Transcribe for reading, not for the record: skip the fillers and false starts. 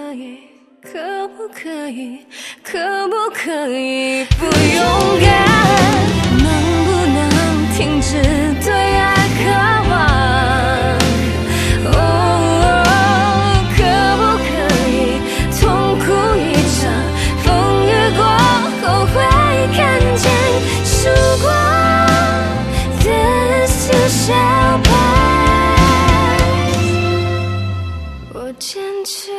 以？可不可以？可不可以不勇敢？能不能停止对爱渴望？可不可以痛哭一场？风雨过后会看见曙光。This is our path。我坚持。